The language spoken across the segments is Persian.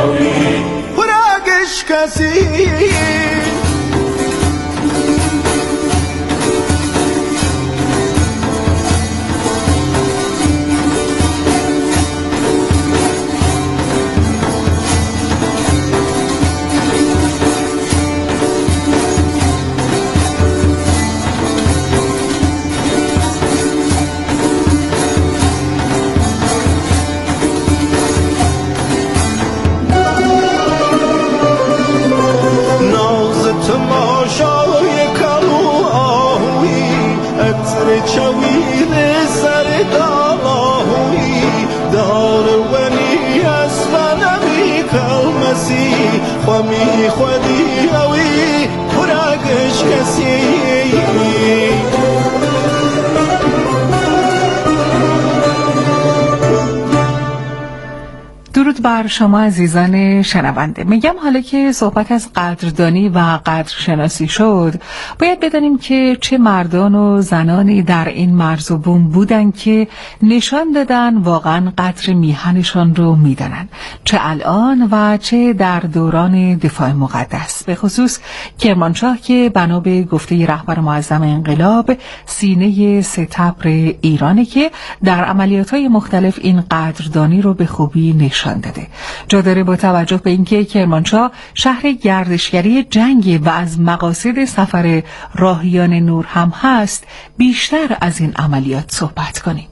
یاوی پرگش کسی خوامی خودی اوی پرگش کسی. درود بر شما عزیزان شنونده. میگم حالا که صحبت از قدردانی و قدرشناسی شد، باید بدانیم که چه مردان و زنانی در این مرز و بوم بودن که نشان دادن واقعا قدر میهنشان رو میدانن، چه الان و چه در دوران دفاع مقدس. به خصوص کرمانشاه که بنا به گفته رهبر معظم انقلاب سینه ستبر ایرانه که در عملیات‌های مختلف این قدردانی رو به خوبی نشان داده. جا داره با توجه به اینکه کرمانشاه شهر گردشگری جنگ و از مقاصد سفر راهیان نور هم هست، بیشتر از این عملیات صحبت کنیم.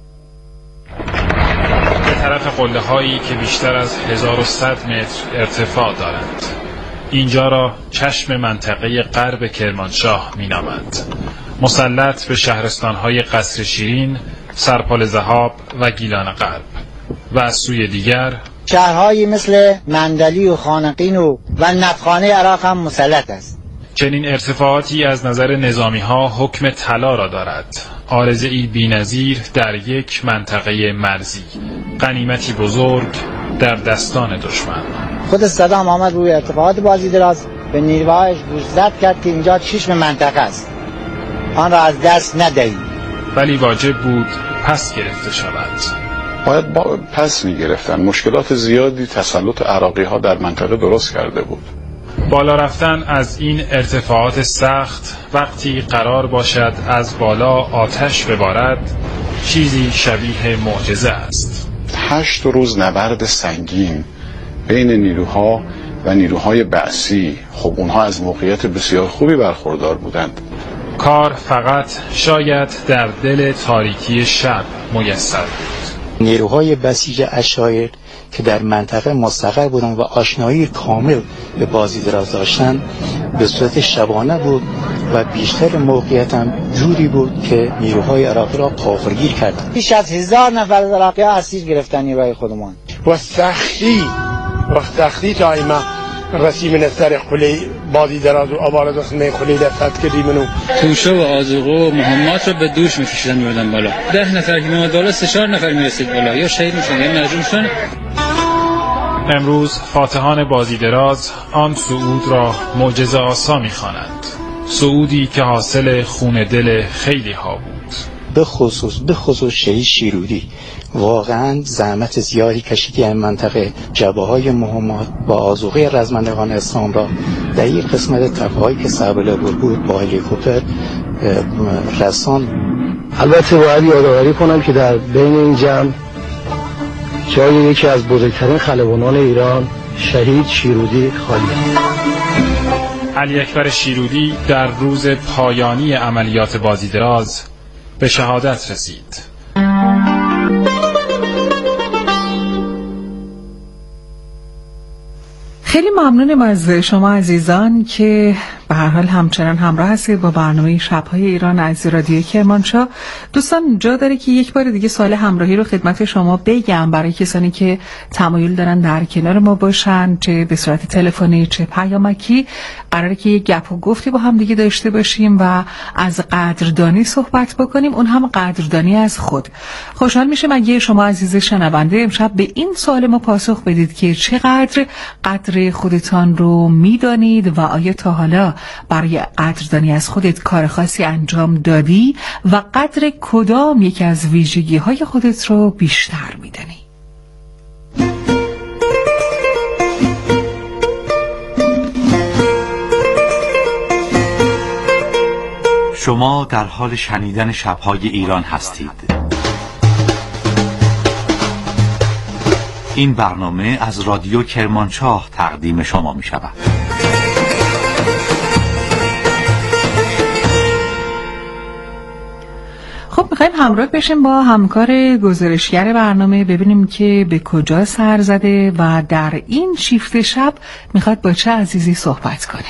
به طرف قله هایی که بیشتر از 1100 متر ارتفاع دارند، اینجا را چشم منطقه غرب کرمانشاه می نامند، مسلط به شهرستان های قصر شیرین، سرپال ذهاب و گیلان غرب، و از سوی دیگر شهرهایی مثل مندلی و خانقین و نفخانه عراق هم مسلط است. چنین ارتفاعاتی از نظر نظامی ها حکم طلا را دارد، عارضه‌ای بی‌نظیر در یک منطقه مرزی، غنیمتی بزرگ در دستان دشمن. خود صدام آمد روی ارتفاعات بازی دراز به نیروهایش گوشزد کرد که اینجا چشم منطقه است، آن را از دست ندهید. ولی واجب بود پس گرفته شود. باید پس می‌گرفتن. مشکلات زیادی تسلط عراقی ها در منطقه درست کرده بود. بالا رفتن از این ارتفاعات سخت وقتی قرار باشد از بالا آتش ببارد، چیزی شبیه معجزه است. 8 روز نبرد سنگین بین نیروها و نیروهای بعثی، خب اونها از موقعیت بسیار خوبی برخوردار بودند. کار فقط شاید در دل تاریکی شب میسر بود. نیروهای بسیج عشایر که در منطقه مستقر بودن و آشنایی کامل به بازی دراز داشتن، به صورت شبانه بود و بیشتر موقعیت هم جوری بود که نیروهای عراقی را غافلگیر کردند. بیش از 1000 نفر از عراقی ها اسیر گرفتن نیروهای خودمان و سختی دائما رسیم نستر خلی بازی دراز و آوارد اسمه خلی دفت کردی منو توشه و آزوقه و مهمات رو به دوش میکشیدن میوردن بالا. 10 نفر که میومد بالا 3-4 نفر میرسید بالا، یا شهید میشن یا مجروح میشن. امروز فاتحان بازی دراز آن صعود را معجزه آسا میخوانند، صعودی که حاصل خون دل خیلی ها بود. به خصوص شهید شیرودی واقعا زحمت زیادی کشیدی این منطقه، جبهه‌های مهمات با آذوقه رزمندگان اسلام را در یک قسمت تپه‌هایی که صعب بود با هلیکوپتر رسان. البته باید یادآوری کنم که در بین این جمع جای یکی از بزرگترین خلبانان ایران شهید شیرودی خالی است. علی اکبر شیرودی در روز پایانی عملیات بازی دراز به شهادت رسید. خیلی ممنونم از شما عزیزان که به هر حال همچنان همراه هستید با برنامه شب‌های ایران از رادیو کرمانشاه. دوستان جا داره که یک بار دیگه سوال همراهی رو خدمت شما بگم برای کسانی که تمایل دارن در کنار ما باشن، چه به صورت تلفنی چه پیامکی. قراره که یک گپ و گفتی با هم دیگه داشته باشیم و از قدردانی صحبت بکنیم، اون هم قدردانی از خود. خوشحال میشم اگه شما عزیز شنونده امشب به این سوال ما پاسخ بدید که چقدر قدر خودتان رو میدانید و آیا تا حالا برای قدردانی از خودت کار خاصی انجام دادی و قدر کدام یکی از ویژگی‌های خودت رو بیشتر میدانی؟ شما در حال شنیدن شب‌های ایران هستید. این برنامه از رادیو کرمانشاه تقدیم شما می شود. خب میخوایم همراه بشیم با همکار گزارشگر برنامه ببینیم که به کجا سر زده و در این شیفت شب میخواد با چه عزیزی صحبت کنه.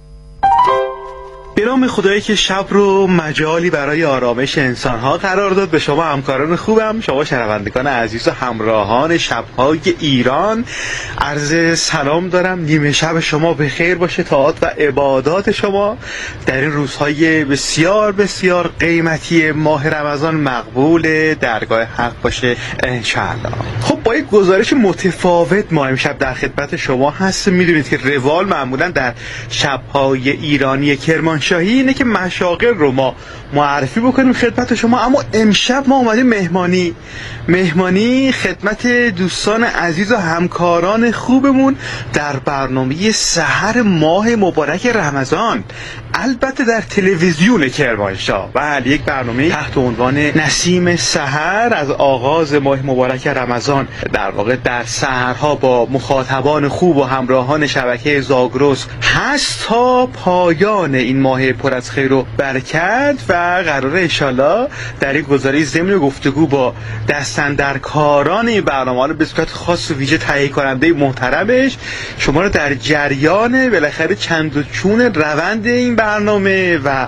به نام خدایی که شب رو مجالی برای آرامش انسانها قرار داد، به شما همکاران خوبم، شما شنوندگان عزیز و همراهان شب‌های ایران عرض سلام دارم. نیمه شب شما به خیر باشه، طاعات و عبادات شما در این روزهای بسیار بسیار قیمتی ماه رمضان مقبول درگاه حق باشه انشاءالله. خب با یک گزارش متفاوت ما امشب در خدمت شما هستیم. میدونید که روال معمولا در شب‌های ایرانی کرمانشاهی اینه که مشاغل رو ما معرفی بکنیم خدمت شما، اما امشب ما اومدیم مهمانی خدمت دوستان عزیز و همکاران خوبمون در برنامه سحر ماه مبارک رمضان، البته در تلویزیون کرمانشاه. بله، یک برنامه تحت عنوان نسیم سحر از آغاز ماه مبارک رمضان در واقع در سحرها با مخاطبان خوب و همراهان شبکه زاگرس هست تا پایان این ماه پر از خیر و برکت و قراره انشالله در این گزارش ضمن گفتگو با دستاندرکاران این برنامه به صورت خاص و ویژه تهیه کننده محترمش شما رو در جریان بالاخره چند و چون روند این برنامه و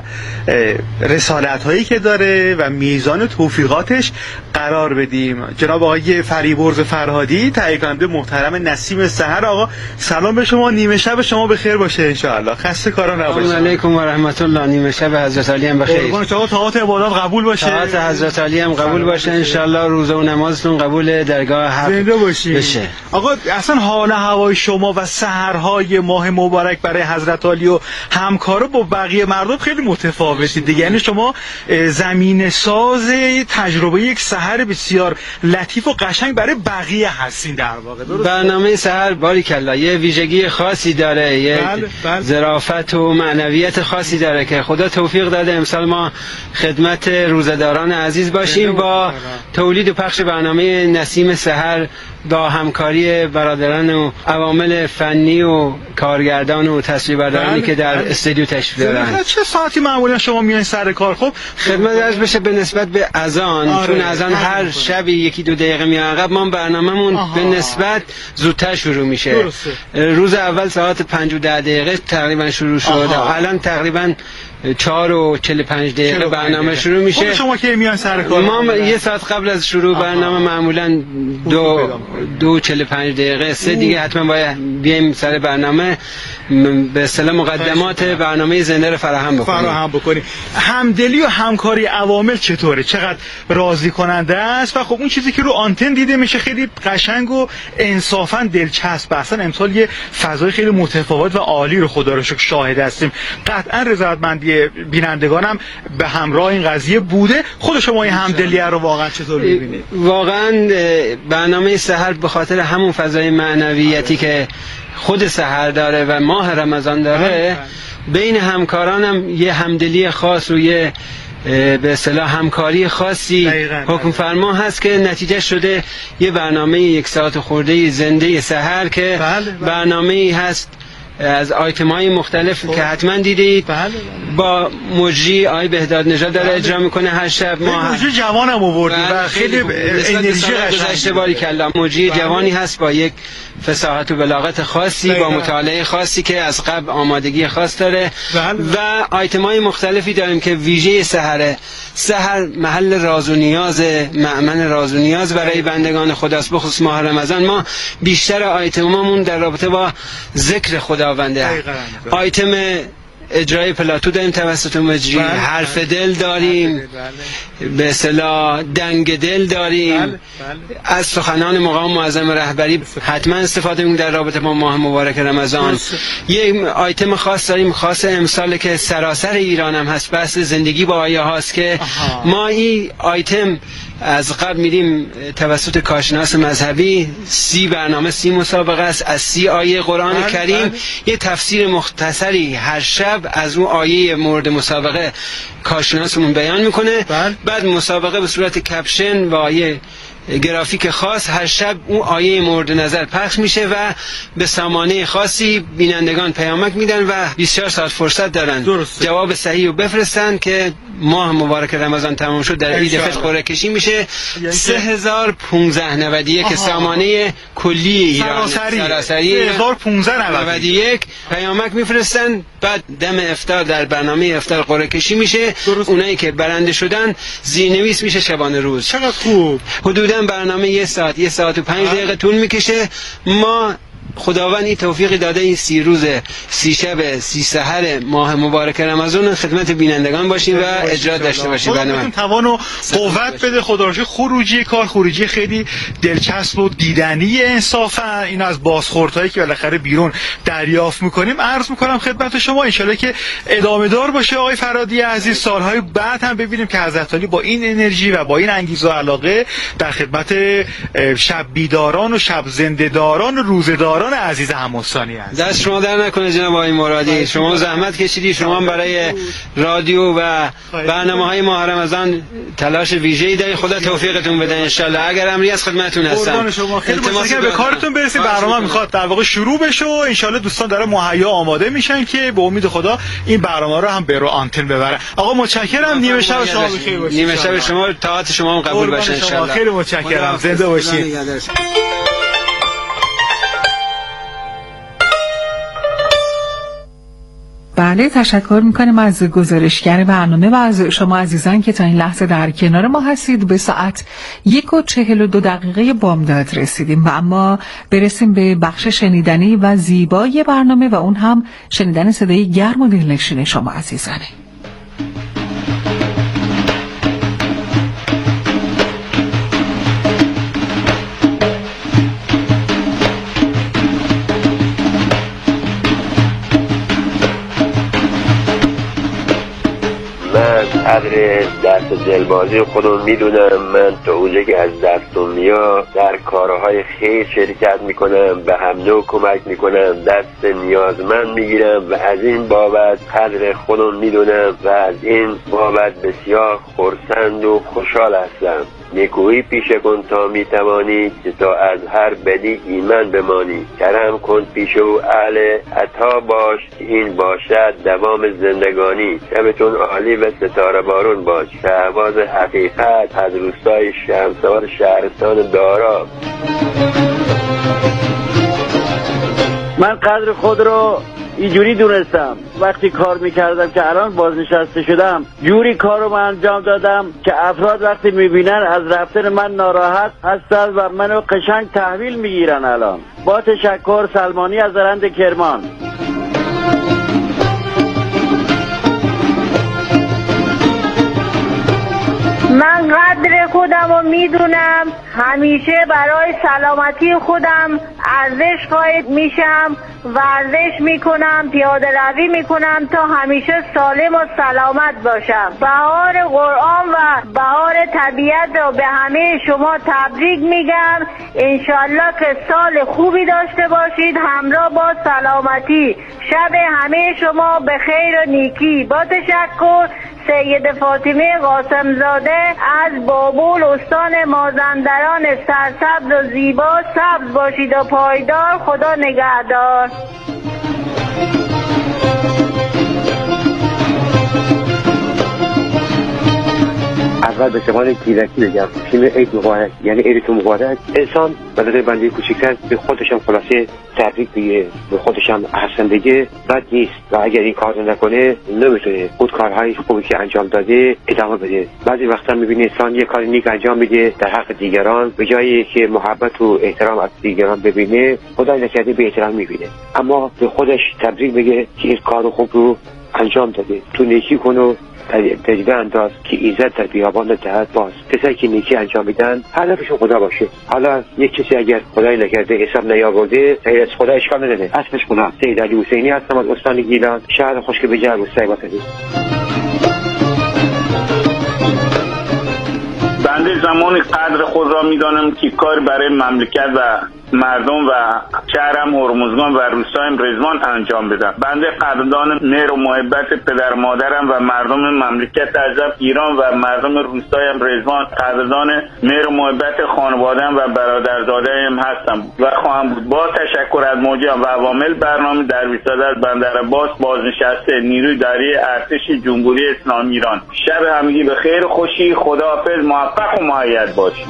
رسالت هایی که داره و میزان توفیقاتش قرار بدیم. جناب آقای فریبرز فرهادی، تهیه کننده محترم نسیم سحر. آقا سلام به شما، نیمه شب شما بخیر باشه انشاءالله، خسته کارا نباشید. سلام علیکم و رحمت الله، نیمه شب حضرت علی هم بخیر. قربان شما، طاعات عبادات قبول باشه، طاعات حضرت علی هم قبول باشه انشاءالله، روزه و نمازتون قبول درگاه حق بشه. آقا اصلا حال هوای شما و سحرهای ماه مبارک برای حضرت علی و همکارا با بقیه مردم خیلی متفاوته دیگه، یعنی شما زمین ساز تجربه یک سحر بسیار لطیف و قشنگ برای بقیه هستین در واقع. برنامه سحر باریکلا یه ویژگی خاصی داره، یه ظرافت و معنویت خاصی داره که خدا توفیق داده امسال ما خدمت روزه‌داران عزیز باشیم با تولید و پخش برنامه نسیم سحر با همکاری برادران و عوامل فنی و کارگردان و تصویربردارانی که در استودیو تشریف دارن. چه ساعتی معمولا شما میایین سر کار؟ خب خدمت عرض بشه به نسبت به اذان، چون اذان هر شب یکی دو دقیقه میاد عقب، ما برنامه‌مون به نسبت زودتر شروع میشه. روز اول ساعت 5 و 10 دقیقه تقریبا شروع شد، الان تقریبا 4 و 45 دقیقه برنامه شروع میشه. شما کی میان سر کار؟ ما یه ساعت قبل از شروع برنامه معمولا 2:45 دقیقه 3 دیگه حتما باید بیایم سر برنامه، به اصطلاح مقدمات برنامه زنده رو فراهم بکنیم. همدلی و همکاری عوامل چطوره؟ چقدر راضی کننده است؟ و خب اون چیزی که رو آنتن دیده میشه خیلی قشنگ و انصافا دلچسب. اصلا امسال یه فضای خیلی متفاوت و عالی رو خدا رو شکر شاهد هستیم. قطعا رضایتمندی بینندگانم به همراه این قضیه بوده. خود شما این همدلی رو واقعا چطور می‌بینید؟ واقعا برنامه سحر به خاطر همون فضای معنویتی که خود سحر داره و ماه رمضان داره، بین همکارانم یه همدلی خاص و یه به اصطلاح همکاری خاصی حکم فرما هست که نتیجه شده یه برنامه 1 ساعت خورده زنده سحر که برنامه‌ای هست از آیتم‌های مختلف که حتما دیدید. با مجری آقای بهداد نژاد داره اجرا میکنه هر شب. ما مجری جوانم آوردیم و خیلی انرژی قشنگی. باریکلا مجری جوانی هست با یک فصاحت و بلاغت خاصی، با مطالعه خاصی که از قبل آمادگی خاص داره و آیتم‌های مختلفی داریم که ویژه سحر محل راز و نیاز، مأمن راز و نیاز برای بندگان خداست. بخصوص ماه رمضان ما بیشتر آیتمامون در رابطه با ذکر خداونده. آیتم اجرای پلاتو داریم توسط مجری، حرف دل داریم، به اصطلاح دنگ دل داریم، از سخنان مقام معظم رهبری حتما استفاده می‌کنیم در رابطه با ماه مبارک رمضان. یه آیتم خاص داریم، خاص امسال که سراسر ایران هم هست، بحث زندگی با آیه هاست که ما این آیتم از قبل میریم توسط کارشناس مذهبی 30 برنامه 30 مسابقه است از 30 آیه قرآن کریم، یه تفسیر مختصری هر شب شب از اون آیه مورد مسابقه کارشناسمون بیان میکنه. بعد مسابقه به صورت کپشن و آیه گرافیک خاص هر شب اون آیه مورد نظر پخش میشه و به سامانه خاصی بینندگان پیامک میدن و 24 ساعت فرصت دارن جواب صحیح رو بفرستن که ماه مبارک رمضان تمام شد در عید فطر قرعه کشی میشه. 301591 سامانه کلی ایران سراسری 301591 پیامک میفرستن. بعد دم افطار در برنامه افطار قرعه کشی میشه. اونایی که برنده شدن زیرنویس میشه شبانه روز. چقدر خوب. حدوداً برنامه 1 ساعت و 5 دقیقه طول میکشه. ما خداوند این توفیقی داده این 30 روز 30 شب 30 سحر ماه مبارک رمضان خدمت بینندگان باشیم و اجرا داشته باشیم. خداوند توان و قوت بده. خدا رو خروجی کار خروجی خیلی دلچسب و دیدنی انصافا. اینو از بازخوردهایی که بالاخره بیرون دریافت میکنیم عرض میکنم خدمت شما. ان شاءالله که ادامه دار باشه آقای فرادی عزیز. سالهای بعد هم ببینیم که حضرت علی با این انرژی و با این انگیزه و علاقه در خدمت شب بیداران و شب زنده‌داران و روزه‌داران عزیز هموسانی هست. دست شما در نکنه جناب آقای مرادی. شما زحمت کشیدی. شما برای رادیو و برنامه‌های ماه رمضان تلاش ویژه‌ای دارید. خدا توفیقتون بده ان شاء الله. اگر امری از خدمتتون هستم. قربان شما. خیلی متشکرم. به کارتون برسید. برنامه میخواد در واقع شروع بشه و ان شاء الله دوستان داره مهیا آماده میشن که به امید خدا این برنامه رو هم به رو آنتن ببره. آقا متشکرم. نیمه شب شما بخیر باشید. نیمه شب شما طاعت شما هم قبول باشه ان شاء الله. خیلی متشکرم. زنده باشید. بله، تشکر میکنیم از گزارشگر برنامه و از شما عزیزان که تا این لحظه در کنار ما هستید. به ساعت 1:42 بامداد رسیدیم و اما برسیم به بخش شنیدنی و زیبای برنامه و اون هم شنیدن صدای گرم و دلنشین شما عزیزانه. قدر دست دلبازی خودم میدونم. من تا اونجا که از دستم میاد در کارهای خیر شرکت میکنم، به هم نوع کمک میکنم، دست نیازمند میگیرم و از این بابت قدر خودم میدونم و از این بابت بسیار خرسند و خوشحال هستم. نیکویی پیش کن تا میتوانی که تا از هر بدی ایمن بمانی. کرم کن پیش او اهل عطا باش، این باشد دوام زندگانی. شبتون عالی و ستاره بارون باش. شهباز حقیقت از روستای شمسوار شهرستان دارا. من قدر خود رو اینجوری دونستم وقتی کار میکردم که الان بازنشسته شدم. جوری کار رو من انجام دادم که افراد وقتی میبینن از رفتن من ناراحت هستن و منو قشنگ تحویل میگیرن. الان با تشکر. سلمانی از زرند کرمان. من قدر خودم رو میدونم. همیشه برای سلامتی خودم ارزش قائل میشم، ورزش میکنم، پیاده روی میکنم تا همیشه سالم و سلامت باشم. بهار قرآن و بهار طبیعت رو به همه شما تبریک میگم. انشالله که سال خوبی داشته باشید همراه با سلامتی. شب همه شما به خیر و نیکی. با تشکر. سید فاطمه قاسمزاده از بابول استان مازندران. سرسبز و زیبا، سبز باشید و پایدار. خدا نگهدار. اول به شما گیرکی بگم شیم عید مبارک، یعنی عیدتون مبارک. انسان برای بنده کوچکتر به خودشم خلاصه تبریک بگه، به خودشم احسن بگه بد نیست و اگر این کار نکنه نمیتونه خود کارهای خوبی که انجام داده ادامه بده. بعضی وقتا میبینی انسان یه کار نیک انجام میده در حق دیگران، به جایی که محبت و احترام از دیگران ببینه خدای نکرده به احترام میبینه، اما به خودش تبریک بگه که این کار خوب رو انجام داده. تو نیکی کن و تجربه انداز که ایزد در بیابان دهد باز. کسایی که نیکی انجام میدن هدفشون خدا باشه. حالا یک کسی اگر خدای نکرده حساب نیاورده غیر از خدا اشکال نداره، اسمش گناه. سید علی حسینی هستم از استان گیلان، شهر خشک به جر روستای واسطی. بنده زمان قدر خود را میدانم که کار برای مملکت و مردم و شهرم هرمزگان و روستایم رضوان انجام بدم. بنده قدردان مهر و محبت پدر مادرم و مردم مملکت عزیزم ایران و مردم روستایم رضوان قدردان مهر و محبت خانواده‌ام و برادرزاده‌ام هستم و خواهم بود. با تشکر از موجب و عوامل برنامه در ویساد از بندر عباس بازنشسته نیروی دریایی ارتش جمهوری اسلامی ایران. شب همگی به خیر و خوشی. خداحافظ. موفق و مؤید باشید.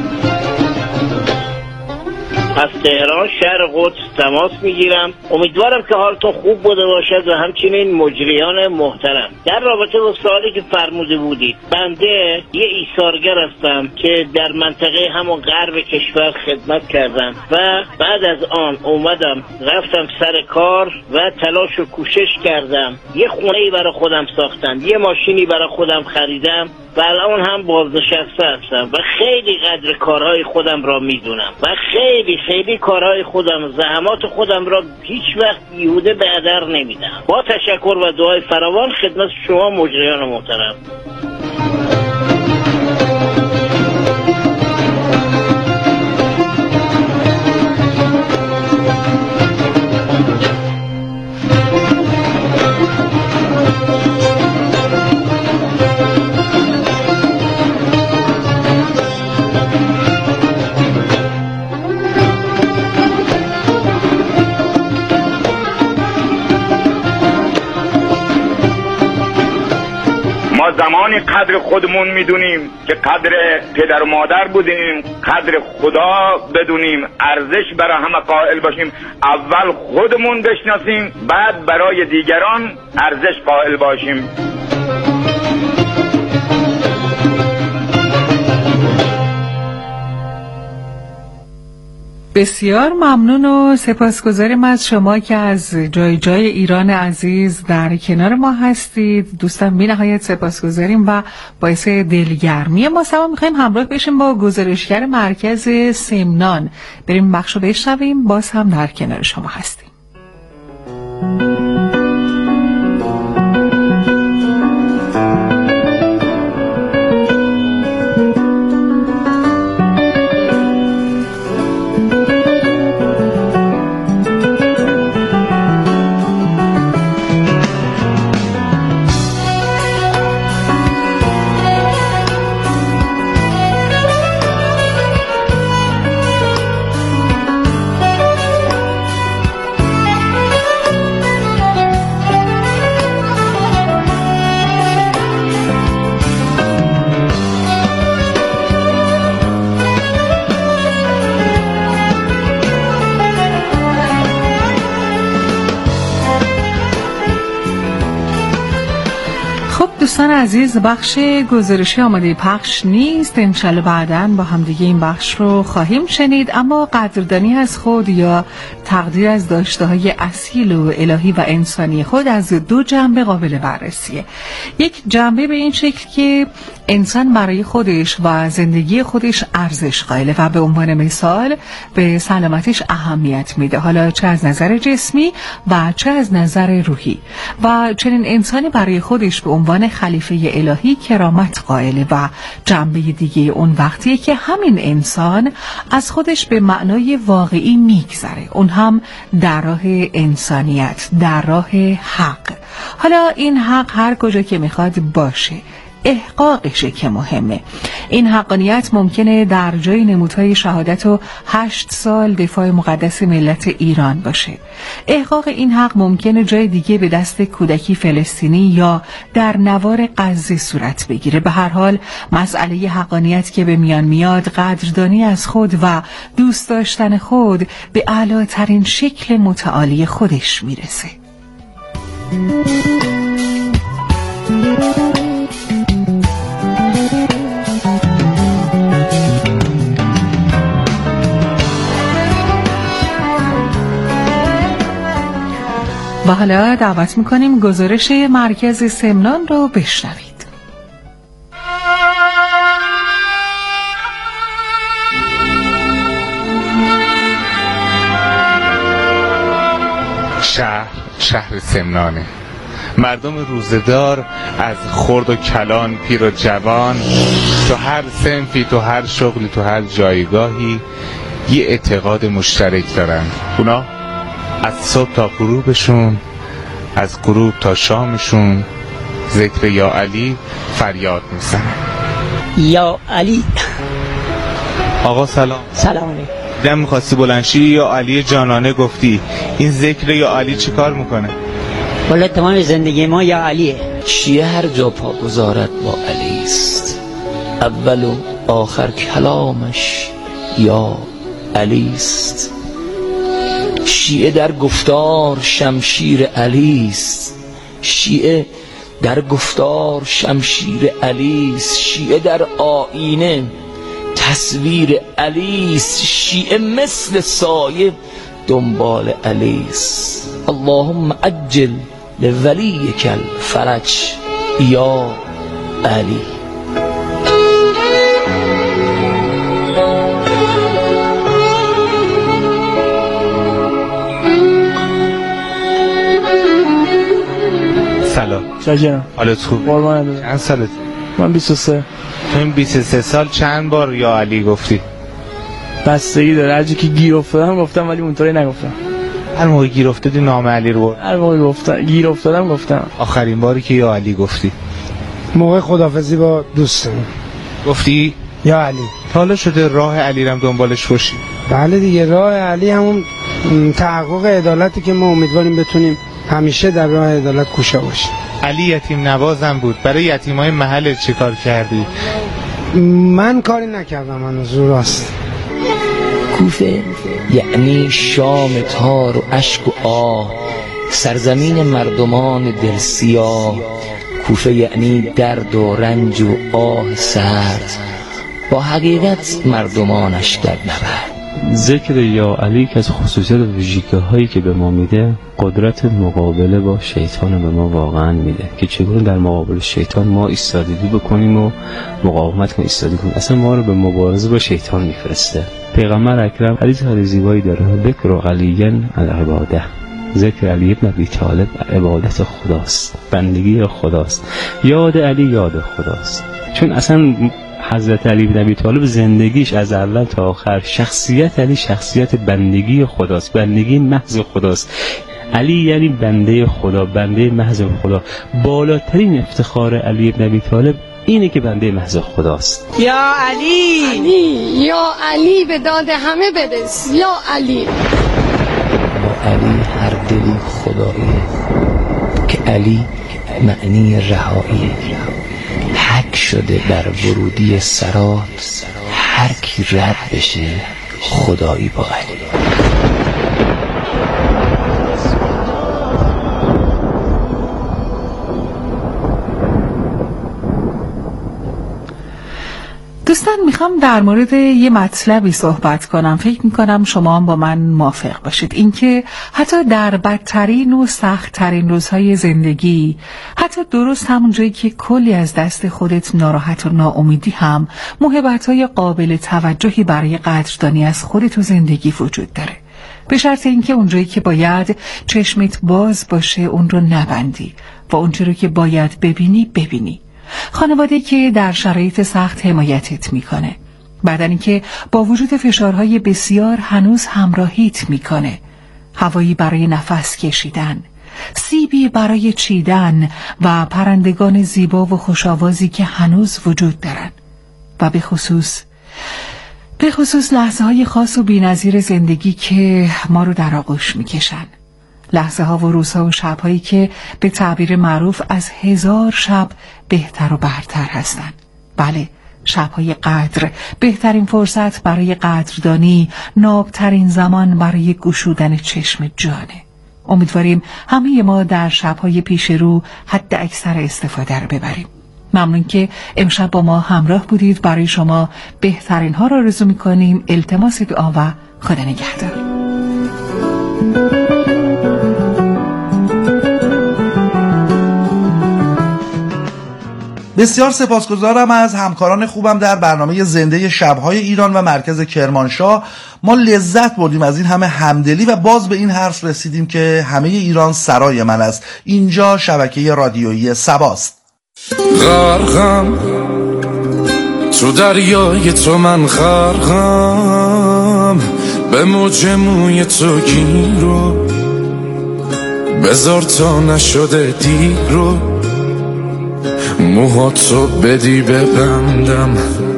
از تهران شهر قدس تماس میگیرم. امیدوارم که حالتون خوب بوده باشد و همچنین مجریان محترم. در رابطه با سوالی که فرموده بودید، بنده یه ایثارگر هستم که در منطقه همون غرب کشور خدمت کردم و بعد از آن اومدم رفتم سر کار و تلاش و کوشش کردم. یه خونه‌ای برای خودم ساختم، یه ماشینی برای خودم خریدم و الان هم بازنشسته هستم و خیلی قدر کارهای خودم را میدونم و خیلی کارهای خودم، زحمات خودم را هیچ وقت بیهوده به هدر نمیدم. با تشکر و دعای فراوان خدمت شما مجریان محترم. ما زمانی قدر خودمون میدونیم که قدر پدر و مادر بودیم، قدر خدا بدونیم، ارزش برای همه قائل باشیم. اول خودمون بشناسیم، بعد برای دیگران ارزش قائل باشیم. بسیار ممنون و سپاسگزاریم از شما که از جای ایران عزیز در کنار ما هستید. دوستان بی نهایت سپاسگزاریم و باعث دلگرمی ما. سوا میخوایم همراه بشیم با گزارشگر مرکز سمنان. بریم بخشو بشنویم، باز هم در کنار شما هستیم. دوستان عزیز، بخش گزارشی آماده پخش نیست. انشالله بعداً با هم دیگه این بخش رو خواهیم شنید، اما قدردانی از خود یا تقدیر از داشته‌های اصیل و الهی و انسانی خود از دو جنبه قابل بررسیه. یک جنبه به این شکل که انسان برای خودش و زندگی خودش ارزش قائله و به عنوان مثال به سلامتش اهمیت میده، حالا چه از نظر جسمی و چه از نظر روحی، و چنین انسانی برای خودش به عنوان خلیفه الهی کرامت قائله. و جنبه دیگه اون وقتیه که همین انسان از خودش به معنای واقعی میگذره، اون هم در راه انسانیت، در راه حق. حالا این حق هر کجا که میخواد باشه، احقاقشه که مهمه. این حقانیت ممکنه در جای نمودهای شهادت و 8 سال دفاع مقدس ملت ایران باشه. احقاق این حق ممکنه جای دیگه به دست کودکی فلسطینی یا در نوار غزه صورت بگیره. به هر حال مسئله حقانیت که به میان میاد، قدردانی از خود و دوست داشتن خود به اعلاترین شکل متعالی خودش میرسه. و حالا دعوت میکنیم گزارش مرکز سمنان رو بشنوید. شهر سمنانه. مردم روزدار از خرد و کلان، پیر و جوان، تو هر صنفی، تو هر شغلی، تو هر جایگاهی یه اعتقاد مشترک دارن. اونا از صبح تا غروبشون، از غروب تا شامشون ذکر یا علی فریاد میزنن. یا علی. آقا سلام. سلام علیکم. دیدم میخواستی بلنشی یا علی جانانه گفتی. این ذکر یا علی چی کار میکنه؟ والا تمام زندگی ما یا علیه. شیعه هر جا پا گذارد با علی است، اول و آخر کلامش یا علی است. شیعه در گفتار شمشیر علی است، شیعه در گفتار شمشیر علی است. شیعه در آینه تصویر علی است، شیعه مثل سایه دنبال علی است. اللهم عجل لولیک الفرج یا علی. سلام. چاکرم. حالت خوب؟ قربانت برم. چند سالت؟ من 23. تو این 23 سال چند بار یا علی گفتی؟ بستگی داره، هر جا که گیر افتادم گفتم ولی اونطوری نگفتم. هر موقع گیر افتادی نام علی رو؟ هر موقع گیر افتادم گفتم. آخرین باری که یا علی گفتی؟ موقع خداحافظی با دوستم. گفتی یا علی. حالا شده راه علی رم دنبالش باشی؟ بله دیگه، راه علی همون تحقق عدالتی که ما امیدواریم بتونیم همیشه در راه عدالت کوشا باشیم. علی یتیم نوازم بود. برای یتیمای محل چه کار کردی؟ من کاری نکردم هنوز. راست. کوفه یعنی شام تار و اشک و آه، سرزمین مردمان دل سیاه. کوفه یعنی درد و رنج و آه سرد، با حقیقت مردمانش در نبرد. ذکر یا علی که از خصوصیت و ویژگی‌هایی که به ما میده، قدرت مقابله با شیطان به ما واقعا میده که چگونه در مقابل شیطان ما ایستادگی بکنیم و مقاومت کنیم، ایستادگی کنیم. اصلا ما رو به مبارزه با شیطان میفرسته. پیغمبر اکرم حدیث خیلی زیبایی داره، ذکر علی العباده. ذکر علی ابن ابی طالب عبادت خداست، بندگی خداست. یاد علی یاد خداست، چون اصلا حضرت علی بن ابی طالب زندگیش از اول تا آخر، شخصیت علی شخصیت بندگی خداست، بندگی محض خداست. علی یعنی بنده خدا، بنده محض خدا. بالاترین افتخار علی بن ابی طالب اینه که بنده محض خداست. یا علی، یا علی به داد همه برس. یا علی. با علی هر دلی خداییه، که علی معنی رهاییه. حک شده بر ورودی سرات، هر کی رد بشه خدایی با علی. دوستان میخوام در مورد یه مطلبی صحبت کنم. فکر میکنم شما هم با من موافق باشید. اینکه حتی در بدترین و سختترین روزهای زندگی، حتی درست همون جایی که کلی از دست خودت ناراحت و ناامیدی، هم موهبت‌های قابل توجهی برای قدردانی از خودت و زندگی وجود داره، به شرط اینکه اونجایی که باید چشمت باز باشه اون رو نبندی و اونجایی رو که باید ببینی ببینی. خانواده که در شرایط سخت حمایتت میکنه، بدنی که با وجود فشارهای بسیار هنوز همراهیت میکنه، هوایی برای نفس کشیدن، سیبی برای چیدن و پرندگان زیبا و خوش‌آوازی که هنوز وجود دارن و به خصوص لحظه های خاص و بی‌نظیر زندگی که ما رو در آغوش میکشن. لحظه ها و روزها و شبهایی که به تعبیر معروف از 1000 شب بهتر و برتر هستند. بله، شبهای قدر، بهترین فرصت برای قدردانی، نابترین زمان برای گشودن چشم جانه. امیدواریم همه ما در شبهای پیش رو حد اکثر استفاده رو ببریم. ممنون که امشب با ما همراه بودید. برای شما بهترین ها را آرزو می‌کنیم. التماس دعا و خدا نگهدار. بسیار سپاسگزارم از همکاران خوبم در برنامه زنده شب‌های ایران و مرکز کرمانشاه. ما لذت بردیم از این همه همدلی و باز به این حرف رسیدیم که همه ایران سرای من است. اینجا شبکه رادیویی سباست. غرقم تو دریای تو، من غرقم به موج موی تو گیر رو بذار تا نشده دیر رو موهاتو بدی ببندم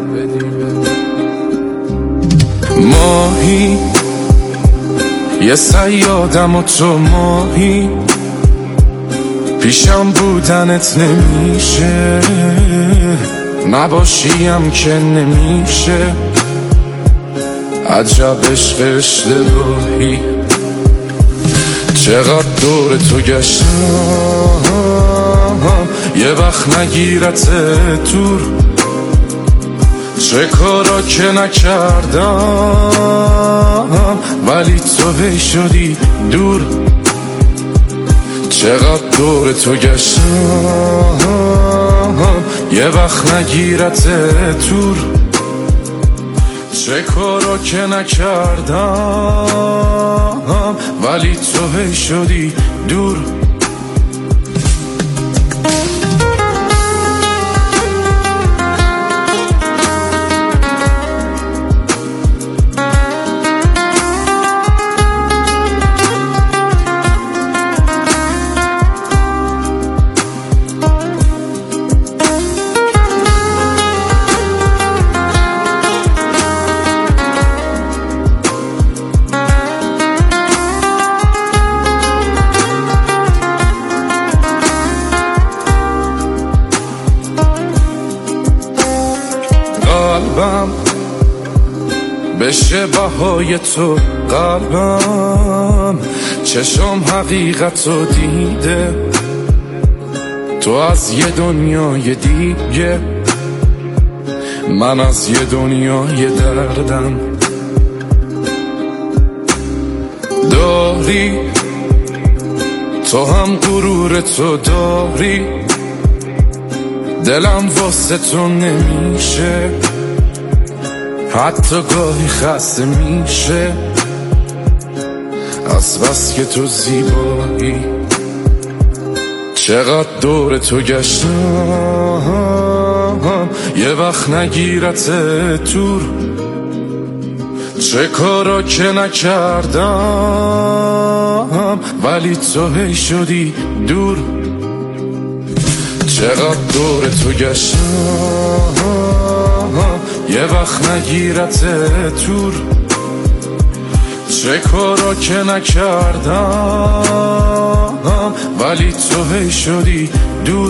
ماهی یه صیادم و تو ماهی پیشم بودنت نمیشه نباشیم که نمیشه عجب عشق اشتباهی چقدر دور تو گشتم یه وقت نگیرت دور چه کارا که نکردم ولی تو هی شدی دور چقدر دور تو گشتم یه وقت نگیرت دور چه کارا که نکردم ولی تو هی شدی دور بشه بهای تو قلبم چشم حقیقت رو دیده تو از یه دنیای دیگه من از یه دنیای دردم داری تو هم غرور تو داری دلم واسه تو نمیشه حتی گاهی خسته میشه از بس که تو زیبایی چقدر دور تو گشتم یه وقت نگیرت دور چه کارا که نکردم ولی تو هی شدی دور چقدر دور تو گشتم یه وقت نگیرت دور چه کارا که نکردم ولی تو هی شدی دور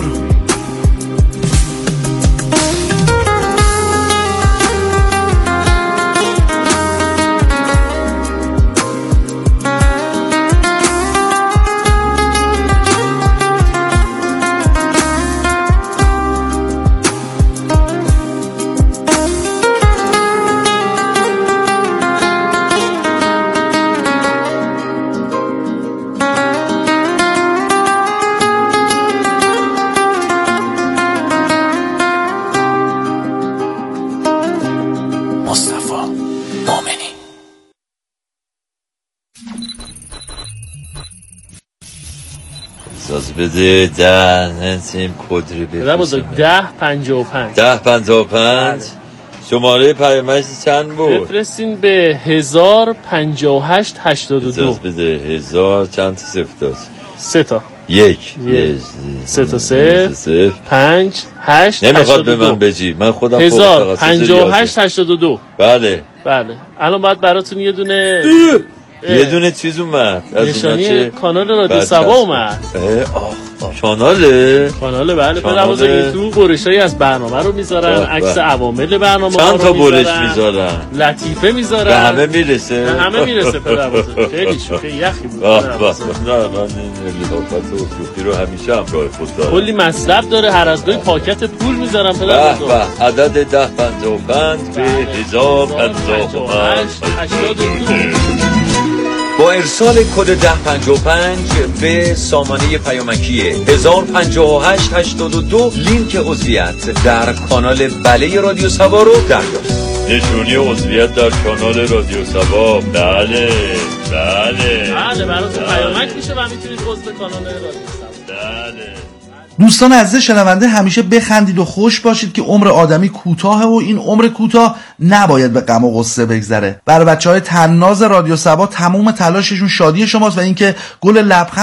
بده 10 نسیم کدری بفرستم 1055 شماره پیامک چند بود؟ بفرستین به 105882 بده 1000 چند تا صفر داشت؟ 3 تا 1 3 تا 0 5 8 نمیخواد به من بجی من خودم 105882 بله الان باید براتون یه دونه چیز اومد نشانی کانال رادیو سبا اومد کاناله بله برامون تو برشایی از برنامه رو میذارن عکس عوامل برنامه چند تا برش میذارن لطیفه میذارن به همه میرسه پدربزرگ خیلی شوخی یخی بود نه من لطافت و شوخی رو همیشه همراه خود دارم کلی مطلب داره هر از گاهی پاکت پول میذارن پدربزرگ عدد 1055 به 1058 با ارسال کد 1055 به سامانه پیامکی 105882 لینک عضویت در کانال بله رادیو سبا رو دریافت. نشونی عضویت در کانال رادیو سبا. بله براتون پیامک میشه و میتونید عضو کانال رادیو سبا. بله دوستان عزیز شنونده، همیشه بخندید و خوش باشید که عمر آدمی کوتاهه و این عمر کوتاه نباید به غم و غصه بگذره. برای بچهای طناز رادیو صبا تمام تلاششون شادی شماست و اینکه گل لبخند